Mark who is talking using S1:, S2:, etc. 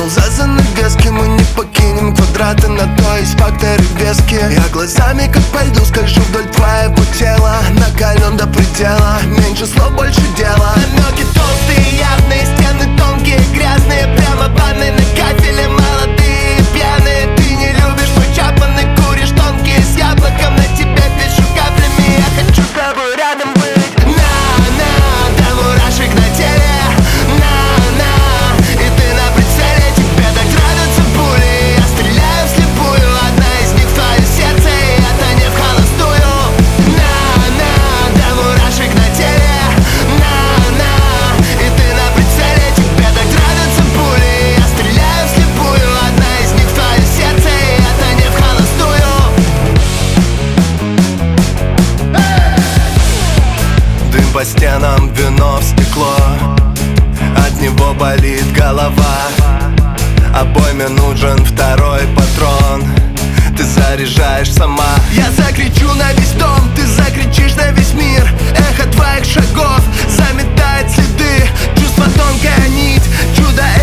S1: понял, за занавески мы не покинем квадраты, на то есть факторы веские. Я глазами как по льду скольжу вдоль твоего тела, накален до предела, меньше слов, больше дела. Намеки толстые, явные, стены тонкие, грязные, прямо банные на кафеле, молодые, пьяные. Ты не любишь мой чапанный, куришь тонкие, с яблоком на тебе пишу каплями. Я хочу с тобой рядом быть. На, до мурашек на теле, на, и ты на прицеле. Тебе так нравятся пули, я стреляю вслепую. Одна из них в твое сердце, и это не в холостую. На, до мурашек на теле, на, и ты на прицеле. Тебе так нравятся пули, я стреляю вслепую. Одна из них в твое сердце, и это не в холостую. Дым по стенам, вино в стекло, от него болит голова. Обойме нужен второй патрон, ты заряжаешь сама. Я закричу на весь дом, ты закричишь на весь мир. Эхо твоих шагов заметает следы. Чувство тонкая нить, чудо